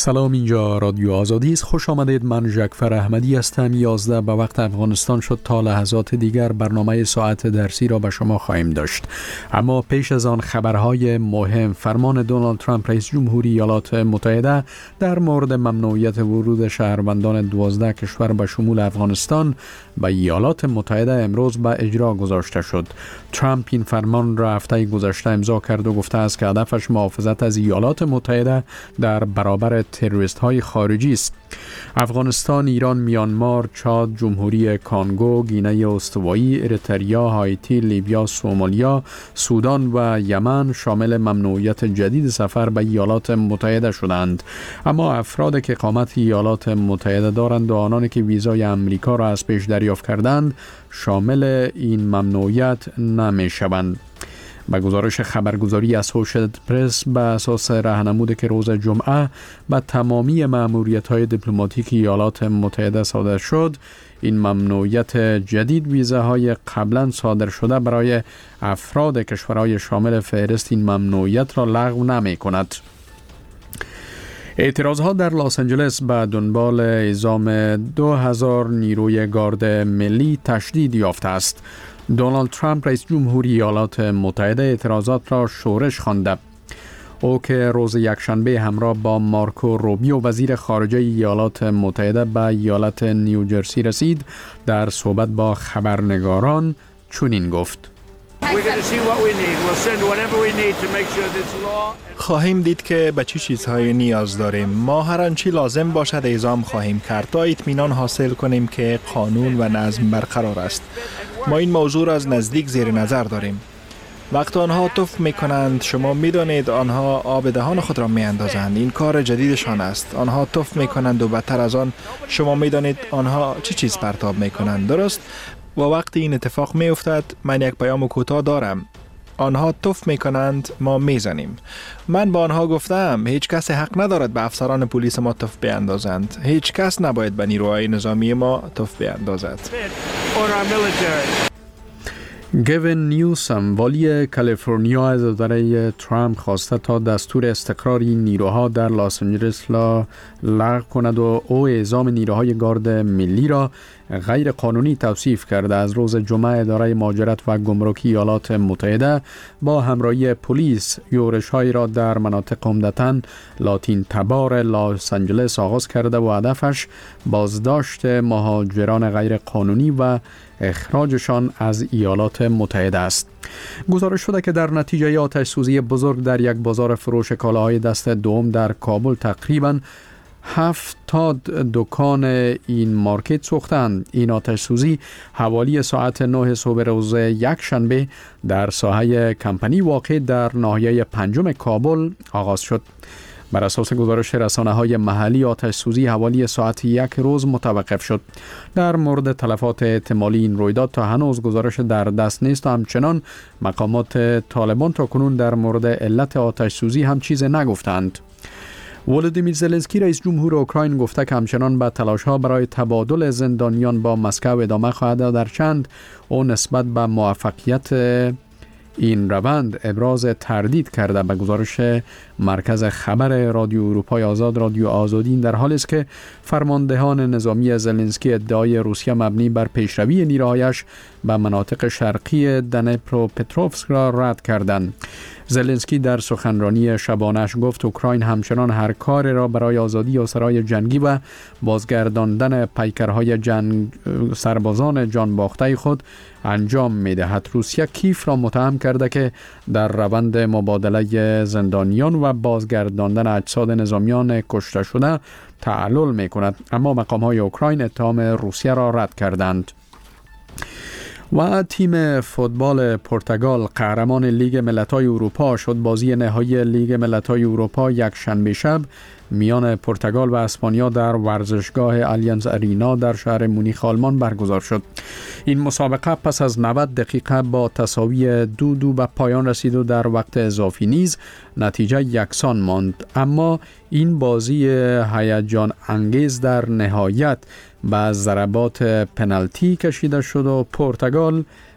سلام، اینجا رادیو آزادی است. خوش آمدید. من جعفر احمدی هستم. 11 به وقت افغانستان شد. تا لحظات دیگر برنامه ساعت درسی را به شما خواهیم داشت. اما پیش از آن خبرهای مهم. فرمان دونالد ترامپ رئیس جمهوری ایالات متحده در مورد ممنوعیت ورود شهروندان 12 کشور به شمول افغانستان به ایالات متحده امروز به اجرا گذاشته شد. ترامپ این فرمان را هفته گذشته امضا کرد و گفته است که هدفش محافظت از ایالات متحده در برابر تروریست های خارجی است. افغانستان، ایران، میانمار، چاد، جمهوری کانگو، گینه استوایی، اریتریا، هایتی، لیبیا، سومالیا، سودان و یمن شامل ممنوعیت جدید سفر به ایالات متحده شدند. اما افراد که اقامت ایالات متحده دارند و آنانی که ویزای امریکا را از پیش دریافت کردند شامل این ممنوعیت نمی شوند. با گزارش خبرگزاری اسوشیتد پرس به اساس راهنمودی که روز جمعه به تمامی مأموریت‌های دیپلماتیک ایالات متحده صادر شد، این ممنوعیت جدید ویزاهای قبلا صادر شده برای افراد کشورهای شامل فهرست این ممنوعیت را لغو نمی‌کند. اعتراضها در لس آنجلس به دنبال اعزام 2000 نیروی گارد ملی تشدید یافته است. دونالد ترامپ رئیس جمهوری ایالات متحده اعتراضات را شورش خوانده. او که روز یکشنبه همراه با مارکو روبیو وزیر خارجه ایالات متحده به ایالت نیوجرسی رسید، در صحبت با خبرنگاران چنین گفت: خواهیم دید که به چه چیزهای نیاز داریم. ما هر آنچه لازم باشد اعزام خواهیم کرد تا اطمینان حاصل کنیم که قانون و نظم برقرار است. ما این موضوع را از نزدیک زیر نظر داریم. وقتی آنها توف میکنند، شما میدانید آنها آب دهان خود را میاندازند. این کار جدیدشان است. آنها توف میکنند و بدتر از آن شما میدانید آنها چه چیز پرتاب میکنند، درست؟ و وقتی این اتفاق میافتد، من یک پیام کوتاه دارم. آنها توف میکنند، ما میزنیم. من با آنها گفتم هیچ کس حق ندارد به افسران پلیس ما توف بیاندازند. هیچ کس نباید به نیروهای نظامی ما توف بیاندازد. گوین نیوسم، والی کالیفرنیا، از اداره ترامپ خواسته تا دستور استقرار این نیروها در لس آنجلس را لغو کند و او اعزام نیروهای گارد ملی را غیر قانونی توصیف کرده. از روز جمعه اداره مهاجرت و گمرکی ایالات متحده با همراهی پلیس یورش‌هایی را در مناطق عمدتاً لاتین تبار لس آنجلس آغاز کرده و هدفش بازداشت مهاجران غیر قانونی و اخراجشان از ایالات متحده است. گزارش شده که در نتیجه آتش سوزی بزرگ در یک بازار فروش کالاهای دست دوم در کابل تقریباً 70 دکان این مارکت سوختند. این آتش سوزی حوالی ساعت 9 صبح روز یکشنبه در ساحه کمپانی واقع در ناحیه پنجم کابل آغاز شد. بر اساس گزارش رسانه‌های محلی، آتش سوزی حوالی ساعت 1 روز متوقف شد. در مورد تلفات احتمالی این رویداد تا هنوز گزارش در دست نیست و همچنان مقامات طالبان تا کنون در مورد علت آتش سوزی هم چیز نگفتند. ولودیمیر زلنسکی رئیس جمهور اوکراین گفته که همچنان به تلاش‌ها برای تبادل زندانیان با مسکو ادامه خواهد داد، درچند او نسبت به موفقیت این روند ابراز تردید کرده. به گزارش مرکز خبر رادیو اروپای آزاد، رادیو آزادی این در حالی است که فرماندهان نظامی زلنسکی ادعای روسیه مبنی بر پیشروی نیروهایش به مناطق شرقی دنیپروپتروفسک را رد کردند. زلنسکی در سخنرانی شبانه‌اش گفت اوکراین همچنان هر کار را برای آزادی اسرای جنگی و بازگرداندن پیکرهای سربازان جانباخته خود انجام می‌دهد. روسیه کیف را متهم کرده که در روند مبادله زندانیان و بازگرداندن اجساد نظامیان کشته شده تعلل می‌کند، اما مقام‌های اوکراین اتهام روسیه را رد کردند. و تیم فوتبال پرتغال قهرمان لیگ ملت‌های اروپا شد. بازی نهایی لیگ ملت‌های اروپا یک شنبه شب میان پرتغال و اسپانیا در ورزشگاه آلیانز ارینا در شهر مونیخ آلمان برگزار شد. این مسابقه پس از 90 دقیقه با تساوی 2-2 به پایان رسید و در وقت اضافی نیز نتیجه یکسان ماند، اما این بازی هیجان انگیز در نهایت با ضربات پنالتی کشیده شد و پرتغال